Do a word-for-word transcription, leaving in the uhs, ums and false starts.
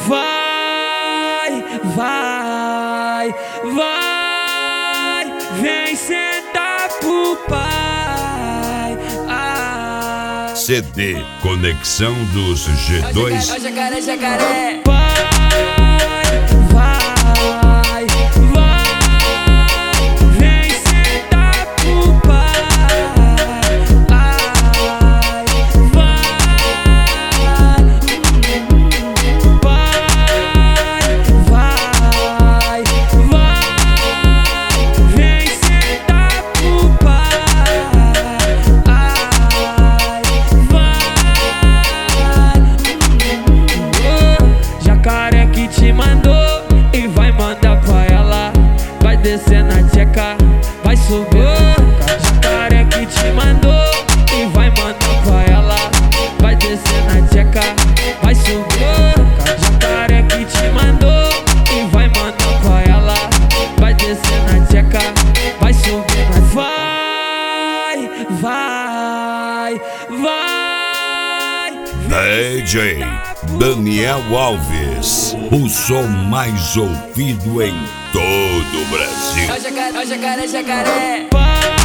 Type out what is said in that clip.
Vai, vai, vai, vem sentar pro pai. Ah. C D Conexão dos G dois. Ó, jacaré, jacaré. Vai, vai, vai, vem sentar pro pai. Ai, vai, vai, vai, vem sentar pro pai. Ai, vai, jacaré que te mandou e vai mandar pra ela. Vai descer na tcheca, vai subir. Jacaré que te mandou e vai mandar pra ela. Vai descer na tcheca, vai subir. Jacaré que te mandou e vai mandar pra ela. Vai descer na tcheca, vai subir. Vai, vai, vai. D J Daniel Alves, o som mais ouvido em todo o Brasil. Ó, jacaré, ó, jacaré, jacaré.